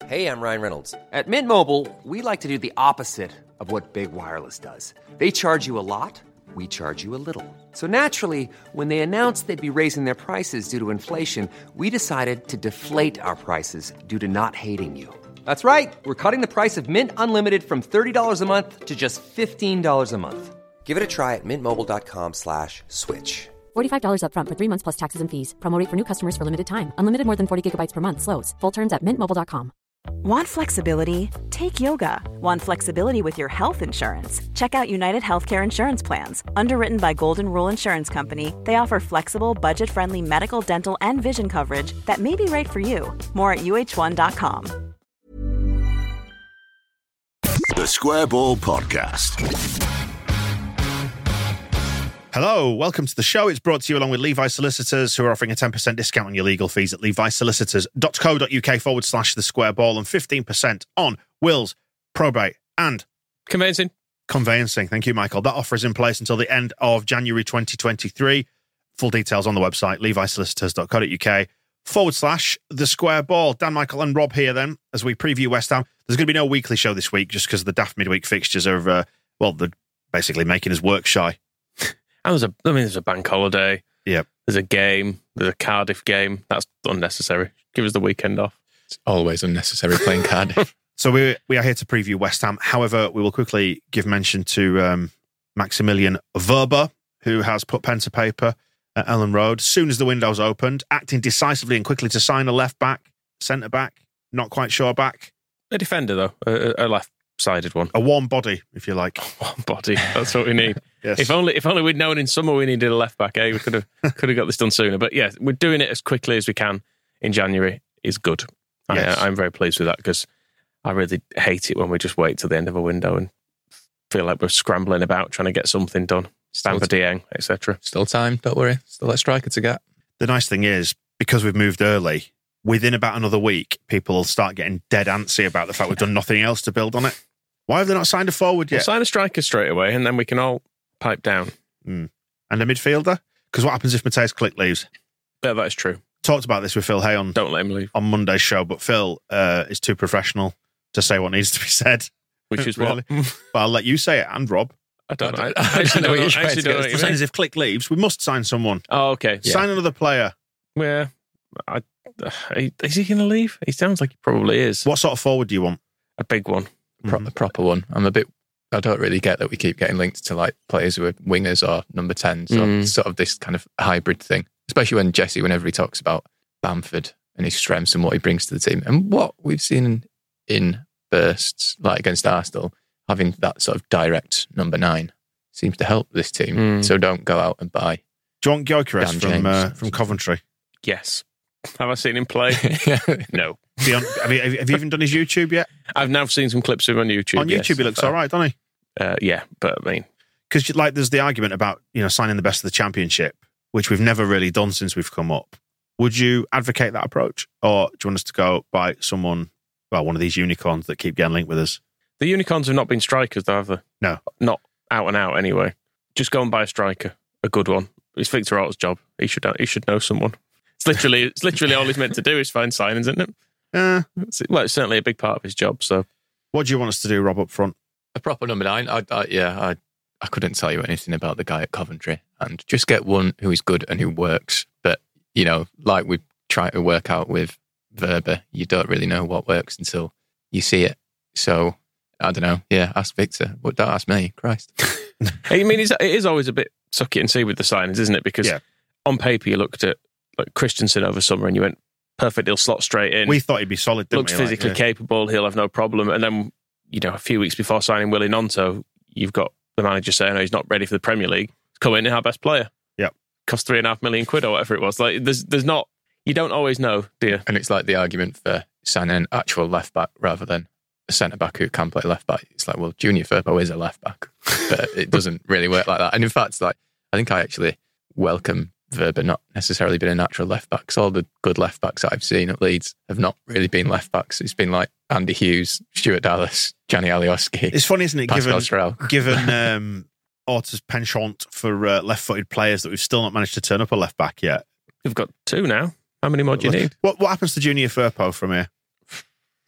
Hey, I'm Ryan Reynolds. At Mint Mobile, we like to do the opposite of what Big Wireless does. They charge you a lot, we charge you a little. So naturally, when they announced they'd be raising their prices due to inflation, we decided to deflate our prices due to not hating you. That's right. We're cutting the price of Mint Unlimited from $30 a month to just $15 a month. Give it a try at mintmobile.com/switch. $45 up front for 3 months plus taxes and fees. Promo rate for new customers for limited time. Unlimited more than 40 gigabytes per month. Slows full terms at mintmobile.com. Want flexibility? Take yoga. Want flexibility with your health insurance? Check out United Healthcare Insurance Plans. Underwritten by Golden Rule Insurance Company, they offer flexible, budget-friendly medical, dental, and vision coverage that may be right for you. More at uh1.com. The Square Ball Podcast. Hello, welcome to the show. It's brought to you along with Levi Solicitors, who are offering a 10% discount on your legal fees at levisolicitors.co.uk/the square ball and 15% on wills, probate and conveyancing. Thank you, Michael. That offer is in place until the end of January 2023. Full details on the website, levisolicitors.co.uk/the square ball. Dan, Michael and Rob here then, as we preview West Ham. There's going to be no weekly show this week just because the daft midweek fixtures are, they're basically making us work shy. And there's a bank holiday. Yep. There's a game. There's a Cardiff game. That's unnecessary. Give us the weekend off. It's always unnecessary playing Cardiff. So we are here to preview West Ham. However, we will quickly give mention to Maximilian Wöber, who has put pen to paper at Ellen Road. As soon as the window's opened, acting decisively and quickly to sign a left back, centre back, not quite sure back. A defender, though. A left-sided one. A warm body, if you like. One body. That's what we need. Yes. If only we'd known in summer we needed a left back, we could have got this done sooner. But yeah, we're doing it as quickly as we can in January is good. Yes. I'm very pleased with that because I really hate it when we just wait till the end of a window and feel like we're scrambling about trying to get something done. Stamford Dieng, etc. Still time, don't worry. Still a striker to get. The nice thing is, because we've moved early, within about another week, people will start getting dead antsy about the fact we've done nothing else to build on it. Why have they not signed a forward yet? We'll sign a striker straight away and then we can all pipe down. And a midfielder? Because what happens if Mateusz Klich leaves? Yeah, that is true. Talked about this with Phil Hay on Monday's show, but Phil is too professional to say what needs to be said. Which is really. what? But I'll let you say it, and Rob. I don't know. I actually don't know what you're saying is if Klich leaves, we must sign someone. Oh, okay. Sign another player. Yeah. Is he going to leave? He sounds like he probably is. What sort of forward do you want? A big one. A proper one. I don't really get that we keep getting linked to like players who are wingers or number 10s or sort of this kind of hybrid thing. Especially when Jesse, whenever he talks about Bamford and his strengths and what he brings to the team. And what we've seen in bursts, like against Arsenal, having that sort of direct number 9 seems to help this team. So don't go out and buy. Do you want Gyökeres from Coventry? Yes. Have I seen him play? No. Have you even done his YouTube yet? I've now seen some clips of him on YouTube. On YouTube, he looks all right, doesn't he? Yeah, but I mean... Because there's the argument about signing the best of the Championship, which we've never really done since we've come up. Would you advocate that approach? Or do you want us to go by someone, one of these unicorns that keep getting linked with us? The unicorns have not been strikers, though, have they? No. Not out and out, anyway. Just go and buy a striker, a good one. It's Victor Orta's job. He should know someone. It's literally all he's meant to do is find signings, isn't it? It's certainly a big part of his job. So, what do you want us to do, Rob, up front? A proper number 9. I couldn't tell you anything about the guy at Coventry, and just get one who is good and who works. But like we try to work out with Wöber, you don't really know what works until you see it. So I don't know. Yeah, ask Victor. But don't ask me. Christ. I mean, it is always a bit suck it and see with the signings, isn't it? Because on paper you looked at like Christensen over summer and you went, perfect, he'll slot straight in. We thought he'd be solid, didn't Looks physically capable, he'll have no problem. And then, a few weeks before signing Willie Gnonto, you've got the manager saying, he's not ready for the Premier League. Come in and our best player. Yep. Cost £3.5 million or whatever it was. Like, there's not, you don't always know, do you? And it's like the argument for signing an actual left back rather than a centre back who can play left back. It's like, well, Junior Firpo is a left back, but it doesn't really work like that. And in fact, I think I actually welcome Wöber not necessarily been a natural left back, because all the good left backs that I've seen at Leeds have not really been left backs. It's been like Andy Hughes, Stuart Dallas, Gianni Alioski. It's funny, isn't it? Pascal Strel. Given Orta's penchant for left-footed players, that we've still not managed to turn up a left back yet. We've got 2 now. How many more do you need? What happens to Junior Firpo from here?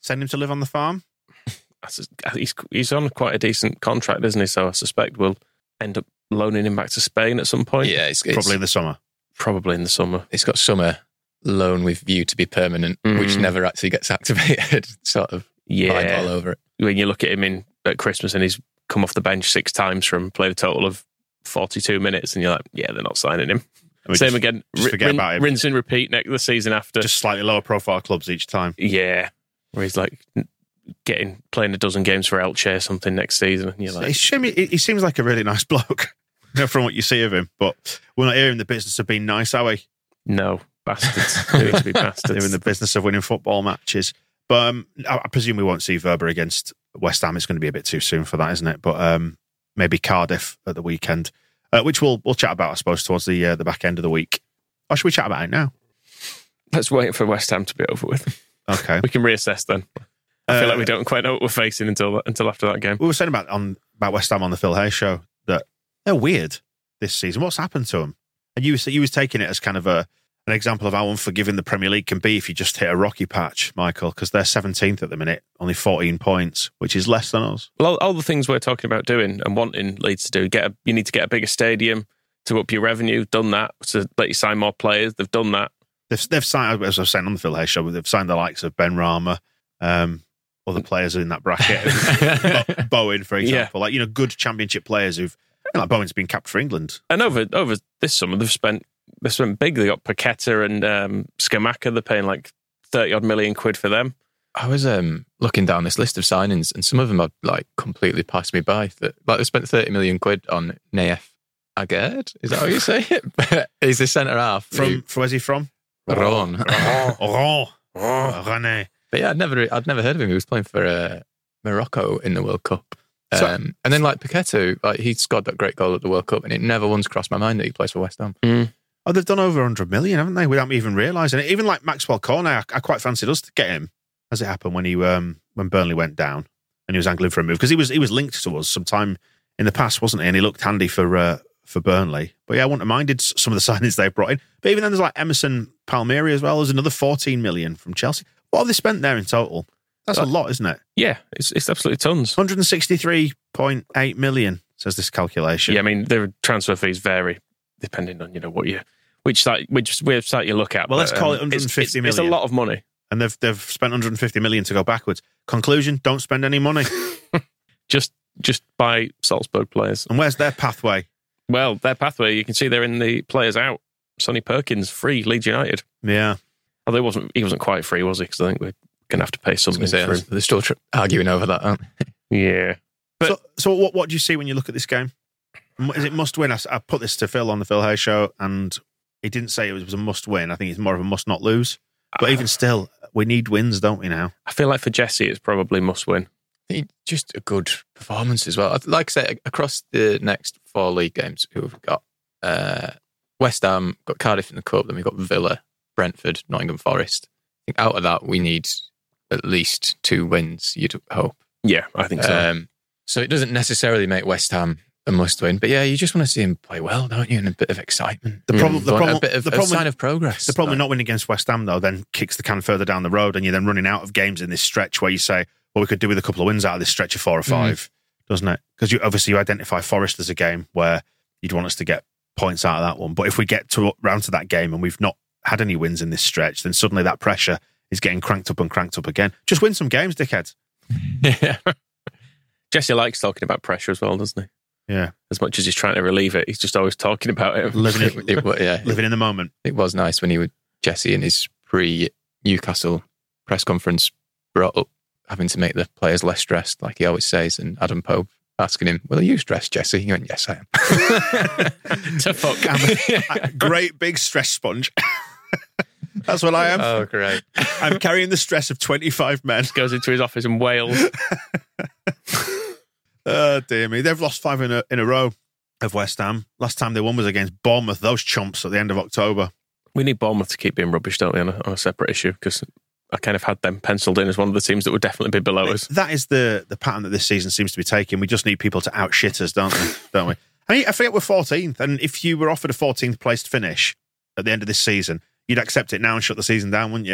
Send him to live on the farm? He's on quite a decent contract, isn't he? So I suspect we'll end up loaning him back to Spain at some point. Yeah, it's Probably in the summer. Probably in the summer. It's got summer loan with view to be permanent, which never actually gets activated. Sort of vibe all over it. When you look at him at Christmas and he's come off the bench 6 times from played a total of 42 minutes, and you're like, yeah, they're not signing him. Same again. Just forget about him. Rinse and repeat the season after. Just slightly lower profile clubs each time. Yeah, where he's like playing a dozen games for Elche or something next season, and you're like, he seems like a really nice bloke, from what you see of him. But we're not here in the business of being nice, are we? No, bastards. We need to be bastards. They're in the business of winning football matches. But I presume we won't see Verba against West Ham. It's going to be a bit too soon for that, isn't it? But maybe Cardiff at the weekend, which we'll chat about, I suppose, towards the back end of the week. Or should we chat about it now? Let's wait for West Ham to be over with. Okay. We can reassess then. I feel like we don't quite know what we're facing until after that game. We were saying about West Ham on the Phil Hay show that they're weird this season. What's happened to them? And you was taking it as kind of an example of how unforgiving the Premier League can be if you just hit a rocky patch, Michael, because they're 17th at the minute, only 14 points, which is less than us. Well, all the things we're talking about doing and wanting Leeds to do, you need to get a bigger stadium to up your revenue. Done that, to let you sign more players. They've done that. They've signed, as I was saying on the Phil Hay show, they've signed the likes of Ben Rama, other players in that bracket, Bowen, for example, good Championship players who've, like Bowen's been capped for England. And over this summer, they've spent big. They got Paqueta and Scamacca. They're paying like 30-odd million quid for them. I was looking down this list of signings, and some of them have like completely passed me by. Like they spent 30 million quid on Naef Aguerd. Is that how you say it? He's the centre half. Where's he from? Rouen. Rene. But yeah, I'd never heard of him. He was playing for Morocco in the World Cup. And then like Paqueta, like he scored that great goal at the World Cup, and it never once crossed my mind that he plays for West Ham. Oh, they've done over 100 million, haven't they? Without me even realising it. Even like Maxwell Cornet, I quite fancied us to get him, as it happened when when Burnley went down and he was angling for a move, because he was linked to us sometime in the past, wasn't he? And he looked handy for Burnley. But yeah, I wouldn't have minded some of the signings they've brought in. But even then, there's like Emerson Palmieri as well. There's another 14 million from Chelsea. What have they spent there in total? That's a lot, isn't it? Yeah, it's absolutely tons. 163.8 million, says this calculation. Yeah, I mean, their transfer fees vary depending on which website you look at. Well, let's call it 150 million. It's a lot of money, and they've spent 150 million to go backwards. Conclusion: don't spend any money. just buy Salzburg players. And where's their pathway? Well, their pathway, you can see they're in the players out. Sonny Perkins free, Leeds United. Yeah, although he wasn't quite free, was he? Because I think we're going to have to pay something for him. They're still arguing over that, aren't they? Yeah. But, so what do you see when you look at this game? Is it must win? I put this to Phil on the Phil Hay show, and he didn't say it was a must win. I think it's more of a must not lose. But even still, we need wins, don't we now? I feel like for Jesse, it's probably must win. Just a good performance as well. Like I say, across the next 4 league games, who have got West Ham, got Cardiff in the Cup, then we've got Villa, Brentford, Nottingham Forest. I think out of that, we need at least 2 wins, you'd hope. Yeah, I think so. So it doesn't necessarily make West Ham a must win, but yeah, you just want to see him play well, don't you? And a bit of excitement. A sign of progress. The problem with not winning against West Ham, though, then kicks the can further down the road, and you're then running out of games in this stretch where you say, well, we could do with a couple of wins out of this stretch of 4 or 5, doesn't it? Because you identify Forest as a game where you'd want us to get points out of that one. But if we get round to that game and we've not had any wins in this stretch, then suddenly that pressure is getting cranked up again. Just win some games, dickheads. Yeah. Jesse likes talking about pressure as well, doesn't he? Yeah. As much as he's trying to relieve it, he's just always talking about it. Living in the moment. It was nice when Jesse in his pre-Newcastle press conference brought up having to make the players less stressed, like he always says, and Adam Pope asking him, well, are you stressed, Jesse? He went, yes, I am. To fuck. I'm a great big stress sponge. That's what I am. Oh, great. I'm carrying the stress of 25 men. Goes into his office and wails. Oh, dear me. They've lost 5 in a row of West Ham. Last time they won was against Bournemouth, those chumps at the end of October. We need Bournemouth to keep being rubbish, don't we, on a separate issue, because I kind of had them penciled in as one of the teams that would definitely be below us. That is the pattern that this season seems to be taking. We just need people to outshit us, don't we? I mean, I forget we're 14th, and if you were offered a 14th place finish at the end of this season, you'd accept it now and shut the season down, wouldn't you?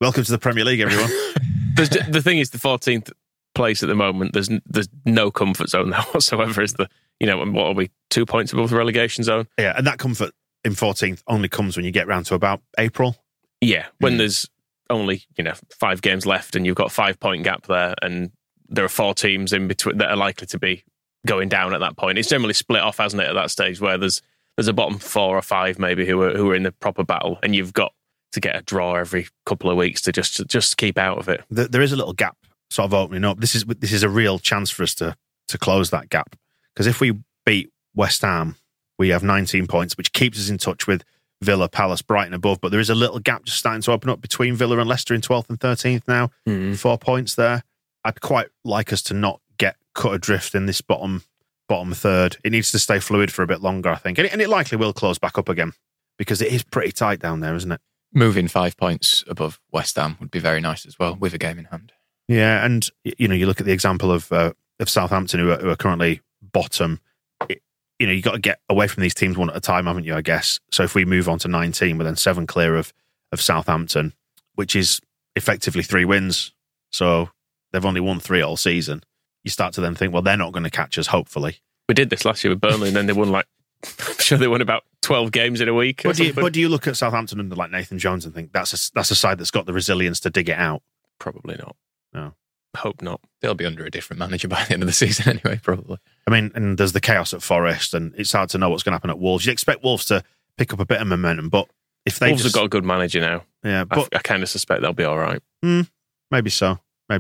Welcome to the Premier League, everyone. The thing is, the 14th place at the moment, there's no comfort zone there whatsoever. Is what are we, 2 points above the relegation zone? Yeah, and that comfort in 14th only comes when you get round to about April. Yeah, when there's only 5 games left and you've got 5-point gap there, and there are 4 teams in between that are likely to be going down at that point. It's generally split off, hasn't it, at that stage, where there's a bottom 4 or 5 maybe who are in the proper battle, and you've got to get a draw every couple of weeks to just keep out of it. There is a little gap sort of opening up. This is a real chance for us to close that gap, because if we beat West Ham, we have 19 points, which keeps us in touch with Villa, Palace, Brighton above. But there is a little gap just starting to open up between Villa and Leicester in 12th and 13th now. 4 points there. I'd quite like us to not get cut adrift in this bottom third. It needs to stay fluid for a bit longer, I think. And it likely will close back up again, because it is pretty tight down there, isn't it? Moving 5 points above West Ham would be very nice as well, with a game in hand. Yeah, and you look at the example of Southampton, who are currently bottom. You got to get away from these teams one at a time, haven't you, I guess? So if we move on to 19, we're then 7 clear of Southampton, which is effectively 3 wins. So they've only won 3 all season. You start to then think, well, they're not going to catch us, hopefully. We did this last year with Burnley, and then they won I'm sure they won about 12 games in a week. But do you look at Southampton under like Nathan Jones and think that's a side that's got the resilience to dig it out? Probably not. No. Hope not. They'll be under a different manager by the end of the season anyway, probably. I mean, and there's the chaos at Forest, and it's hard to know what's going to happen at Wolves. You'd expect Wolves to pick up a bit of momentum, but if they Wolves have got a good manager now. Yeah, but I kind of suspect they'll be all right. Maybe so.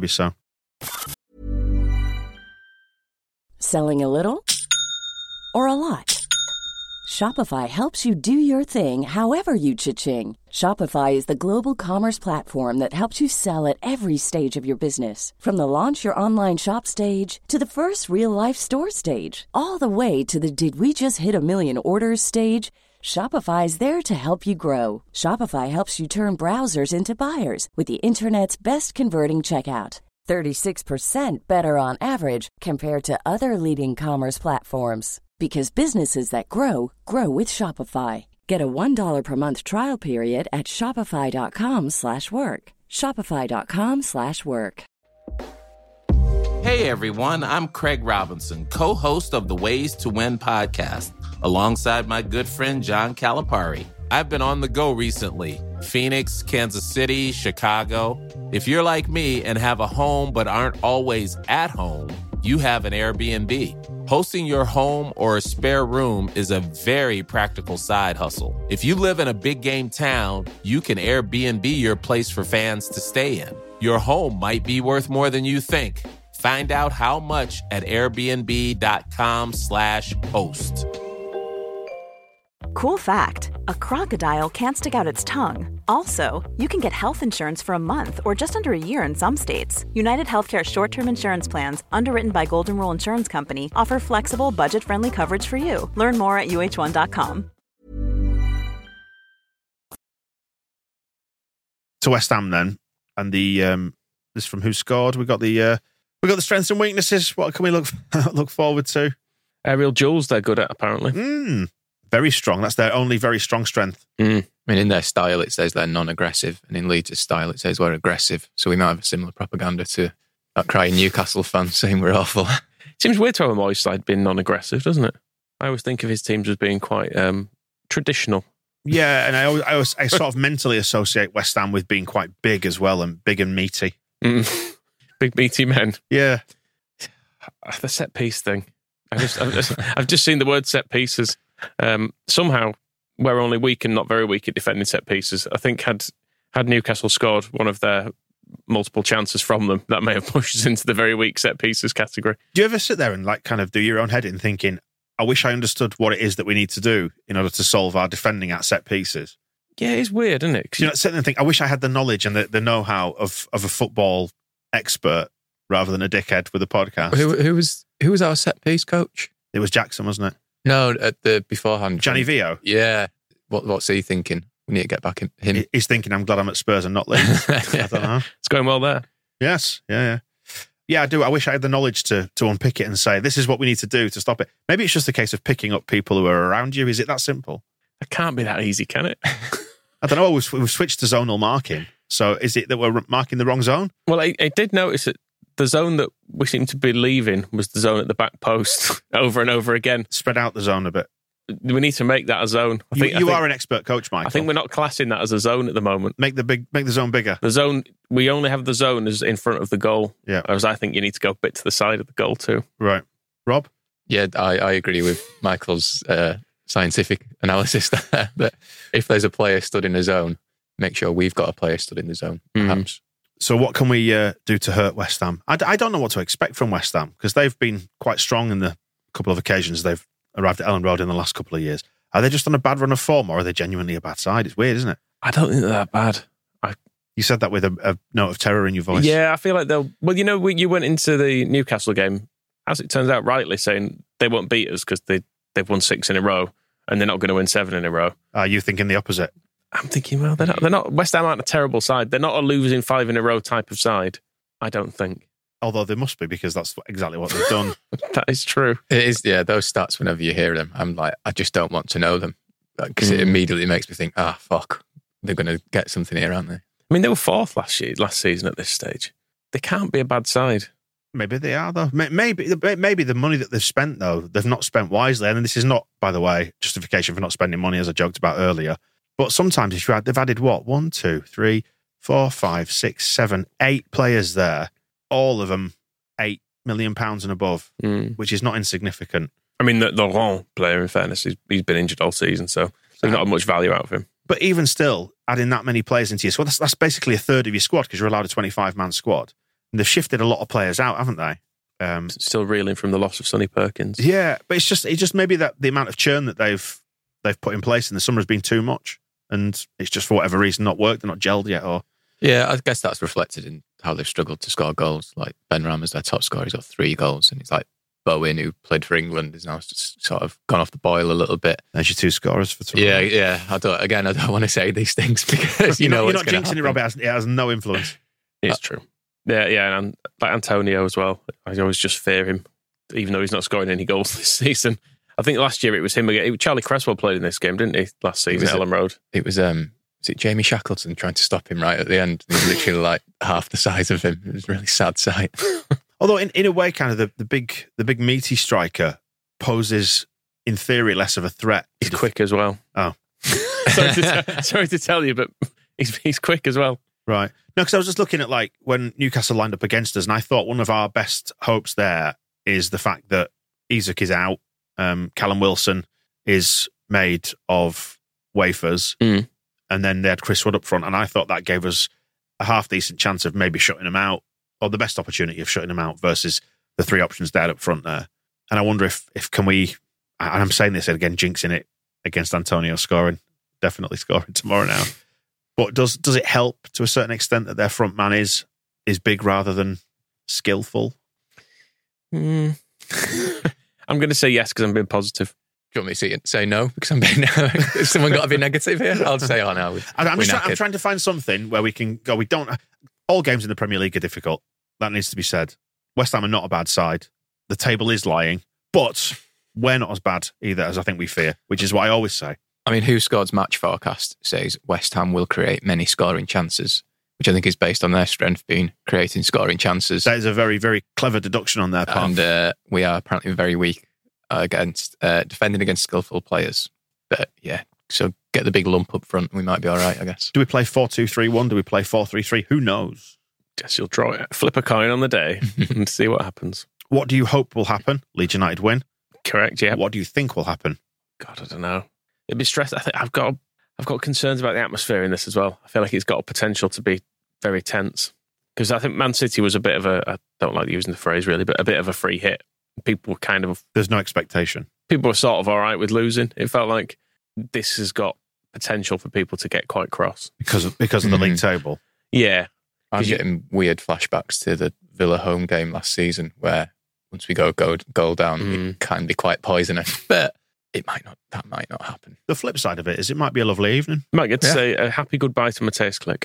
Selling a little or a lot? Shopify helps you do your thing however you cha-ching. Shopify is the global commerce platform that helps you sell at every stage of your business. From the launch your online shop stage to the first real-life store stage, all the way to the did we just hit a million orders stage. Shopify is there to help you grow. Shopify helps you turn browsers into buyers with the internet's best converting checkout. 36% better on average compared to other leading commerce platforms. Because businesses that grow with Shopify. Get a $1 per month trial period at shopify.com/work. Shopify.com/work. Hey everyone, I'm Craig Robinson, co-host of the Ways to Win podcast, alongside my good friend John Calipari. I've been on the go recently. Phoenix, Kansas City, Chicago. If you're like me and have a home but aren't always at home, you have an Airbnb. Hosting your home or a spare room is a very practical side hustle. If you live in a big game town, you can Airbnb your place for fans to stay in. Your home might be worth more than you think. Find out how much at airbnb.com/host. Cool fact, a crocodile can't stick out its tongue. Also, you can get health insurance for a month or just under a year in some states. United Healthcare short-term insurance plans, underwritten by Golden Rule Insurance Company, offer flexible, budget-friendly coverage for you. Learn more at uh1.com. To West Ham then, and this from Who Scored. We got the strengths and weaknesses. What can we look forward to? Aerial duels they're good at, apparently. Very strong. That's their only very strong strength. I mean, in their style, it says they're non-aggressive, and in Leeds' style, it says we're aggressive. So we might have a similar propaganda to that crying Newcastle fans saying we're awful. Seems weird to have a Moyes side being non-aggressive, doesn't it? I always think of his teams as being quite traditional. Yeah, and I sort of mentally associate West Ham with being quite big as well, and big and meaty. Big meaty men. Yeah. The set piece thing. I've just seen the word set pieces. Somehow we're only weak and not very weak at defending set pieces. I think had Newcastle scored one of their multiple chances from them, that may have pushed us into the very weak set pieces category. Do you ever sit there and kind of do your own head in thinking, I wish I understood what it is that we need to do in order to solve our defending at set pieces? Yeah, it's weird, isn't it? Sit there and think, I wish I had the knowledge and the know-how of a football expert rather than a dickhead with a podcast. Who was our set piece coach? It was Jackson, wasn't it? No, at the beforehand. Gianni Vio? Yeah. What's he thinking? We need to get back in him. He's thinking, I'm glad I'm at Spurs and not Leeds. I don't know. It's going well there. Yes. Yeah. Yeah, I do. I wish I had the knowledge to unpick it and say, this is what we need to do to stop it. Maybe it's just a case of picking up people who are around you. Is it that simple? It can't be that easy, can it? I don't know. We've switched to zonal marking. So is it that we're marking the wrong zone? Well, I did notice that the zone that we seem to be leaving was the zone at the back post over and over again. Spread out the zone a bit. We need to make that a zone. I think are an expert coach, Michael. I think we're not classing that as a zone at the moment. Make the zone bigger. The zone, we only have the zone as in front of the goal. Yeah. Whereas I think you need to go a bit to the side of the goal too. Right. Rob? Yeah, I agree with Michael's scientific analysis there, that if there's a player stood in a zone, make sure we've got a player stood in the zone, perhaps. So what can we do to hurt West Ham? I don't know what to expect from West Ham, because they've been quite strong in the couple of occasions they've arrived at Ellen Road in the last couple of years. Are they just on a bad run of form, or are they genuinely a bad side? It's weird, isn't it? I don't think they're that bad. You said that with a note of terror in your voice. Yeah, I feel like they'll... Well, you went into the Newcastle game, as it turns out, rightly saying they won't beat us because they've won 6 in a row and they're not going to win 7 in a row. Are you thinking the opposite? I'm thinking, well, they're not. West Ham aren't a terrible side. They're not a losing 5 in a row type of side, I don't think. Although they must be, because that's exactly what they've done. That is true. It is, yeah, those stats, whenever you hear them, I'm like, I just don't want to know them. Because it immediately makes me think, fuck, they're going to get something here, aren't they? I mean, they were 4th last season at this stage. They can't be a bad side. Maybe they are, though. Maybe the money that they've spent, though, they've not spent wisely. And this is not, by the way, justification for not spending money, as I joked about earlier. But sometimes they've added what? 1, 2, 3, 4, 5, 6, 7, 8 players there. All of them £8 million and above, which is not insignificant. I mean, the Laurent player, in fairness, he's been injured all season, so there's not much value out of him. But even still, adding that many players into your squad, that's basically a third of your squad, because you're allowed a 25-man squad. And they've shifted a lot of players out, haven't they? Still reeling from the loss of Sonny Perkins. Yeah, but it's just maybe that the amount of churn that they've put in place in the summer has been too much, and it's just for whatever reason not worked. They're not gelled yet, or yeah, I guess that's reflected in how they've struggled to score goals. Like Ben Ram is their top scorer; he's got 3 goals, and it's like Bowen, who played for England, is now just sort of gone off the boil a little bit. There's your 2 scorers for tomorrow. Yeah. I don't want to say these things because you're not jinxing it, Rob. It has no influence. It's true. Yeah, and like Antonio as well. I always just fear him, even though he's not scoring any goals this season. I think last year it was him again. Charlie Cresswell played in this game, didn't he? Last season at Ellen Road. It was it Jamie Shackleton trying to stop him right at the end? He's literally like half the size of him. It was a really sad sight. Although in a way, kind of the big meaty striker poses, in theory, less of a threat. He's quick as well. Oh, sorry to tell you, but he's quick as well. Right. No, because I was just looking at like when Newcastle lined up against us, and I thought one of our best hopes there is the fact that Isak is out, Callum Wilson is made of wafers, and then they had Chris Wood up front, and I thought that gave us a half decent chance of maybe shutting them out, or the best opportunity of shutting them out versus the 3 options they had up front there. And I wonder if can we, and I'm saying this again, jinxing it against Antonio scoring, definitely scoring tomorrow now. But does it help to a certain extent that their front man is big rather than skillful? I'm going to say yes because I'm being positive. Do you want me to say no because I'm being? Has someone got to be negative here? I'll say oh no. I'm trying to find something where we can go. We don't. All games in the Premier League are difficult. That needs to be said. West Ham are not a bad side. The table is lying, but we're not as bad either as I think we fear, which is what I always say. I mean, Who Scored's match forecast says West Ham will create many scoring chances, which I think is based on their strength being creating scoring chances. That is a very, very clever deduction on their part. And we are apparently very weak against defending against skillful players. But yeah, so get the big lump up front, we might be all right, I guess. Do we play 4-2-3-1? Do we play 4-3-3? Who knows? Guess you'll draw it. Flip a coin on the day and see what happens. What do you hope will happen? Leeds United win? Correct, yeah. What do you think will happen? God, I don't know. It'd be stressed. I think I've got concerns about the atmosphere in this as well. I feel like it's got a potential to be very tense. Because I think Man City was a bit of I don't like using the phrase really, but a bit of a free hit. People were kind of... There's no expectation. People were sort of all right with losing. It felt like this has got potential for people to get quite cross. Because of the league table? Yeah. I'm getting weird flashbacks to the Villa home game last season where once we go goal down, it can be quite poisonous. But that might not happen. The flip side of it is it might be a lovely evening. Might get to say a happy goodbye to Mateusz Klich.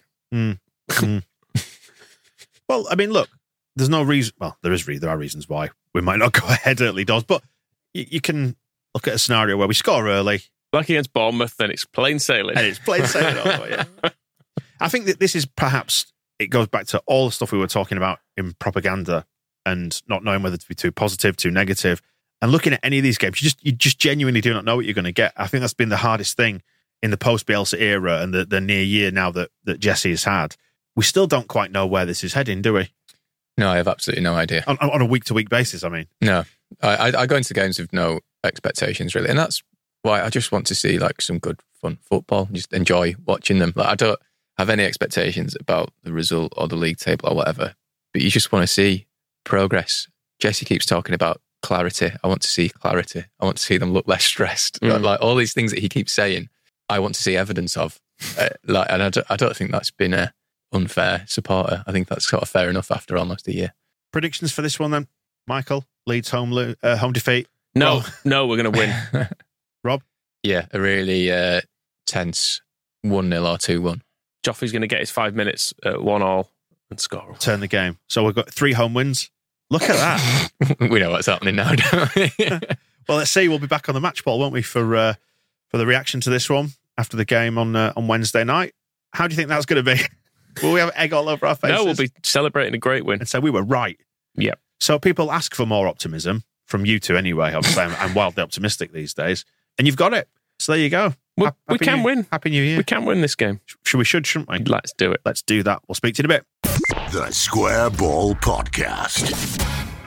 Well, I mean, look, there's no reason. Well, there are reasons why we might not go ahead early doors, but you can look at a scenario where we score early. Like against Bournemouth, then it's plain sailing. And it's plain sailing. I think that this is perhaps, it goes back to all the stuff we were talking about in propaganda and not knowing whether to be too positive, too negative. And looking at any of these games, you just genuinely do not know what you're going to get. I think that's been the hardest thing in the post-Bielsa era and the near year now that Jesse has had. We still don't quite know where this is heading, do we? No, I have absolutely no idea. On a week-to-week basis, I mean. No. I go into games with no expectations, really. And that's why I just want to see like some good, fun football. Just enjoy watching them. Like, I don't have any expectations about the result or the league table or whatever. But you just want to see progress. Jesse keeps talking about clarity. I want to see clarity. I want to see them look less stressed. Like all these things that he keeps saying, I want to see evidence of. And I don't think that's been a unfair supporter. I think that's sort of fair enough after almost a year. Predictions for this one then, Michael? Leeds home defeat? No, we're going to win. Rob? Yeah, a really tense 1-0 or 2-1. Joffrey's going to get his 5 minutes at 1-1 and score. Turn the game. So we've got 3 home wins. Look at that. We know what's happening now, don't we? Well, let's see. We'll be back on the match ball, won't we, for the reaction to this one after the game on Wednesday night. How do you think that's going to be? Will we have egg all over our faces? No, we'll be celebrating a great win. And so we were right. Yeah. So people ask for more optimism from you two anyway. Obviously, I'm wildly optimistic these days. And you've got it. So there you go. We can win. Happy New Year. We can win this game. Shouldn't we? Let's do it. Let's do that. We'll speak to you in a bit. The Square Ball Podcast.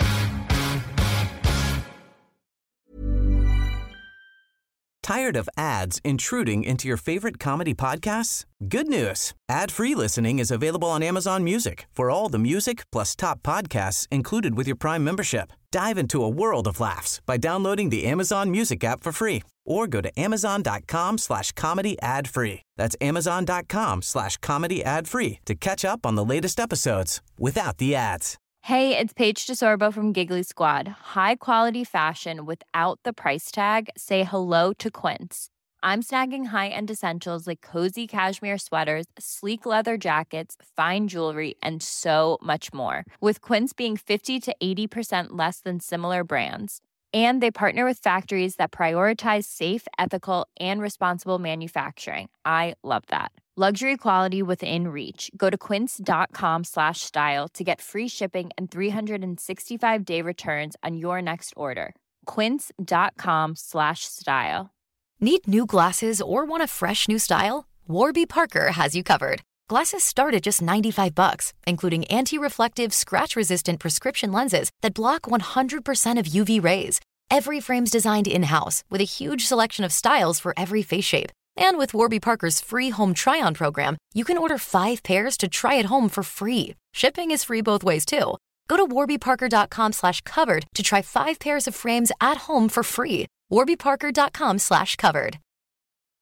Tired of ads intruding into your favorite comedy podcasts? Good news. Ad-free listening is available on Amazon Music for all the music plus top podcasts included with your Prime membership. Dive into a world of laughs by downloading the Amazon Music app for free or go to amazon.com/comedy ad-free. That's amazon.com/comedy ad-free to catch up on the latest episodes without the ads. Hey, it's Paige DeSorbo from Giggly Squad. High quality fashion without the price tag. Say hello to Quince. I'm snagging high-end essentials like cozy cashmere sweaters, sleek leather jackets, fine jewelry, and so much more. With Quince being 50 to 80% less than similar brands. And they partner with factories that prioritize safe, ethical, and responsible manufacturing. I love that. Luxury quality within reach. Go to quince.com/style to get free shipping and 365-day returns on your next order. Quince.com/style. Need new glasses or want a fresh new style? Warby Parker has you covered. Glasses start at just $95, including anti-reflective, scratch-resistant prescription lenses that block 100% of UV rays. Every frame's designed in-house with a huge selection of styles for every face shape. And with Warby Parker's free home try-on program, you can order 5 pairs to try at home for free. Shipping is free both ways, too. Go to warbyparker.com/covered to try 5 pairs of frames at home for free. warbyparker.com/covered.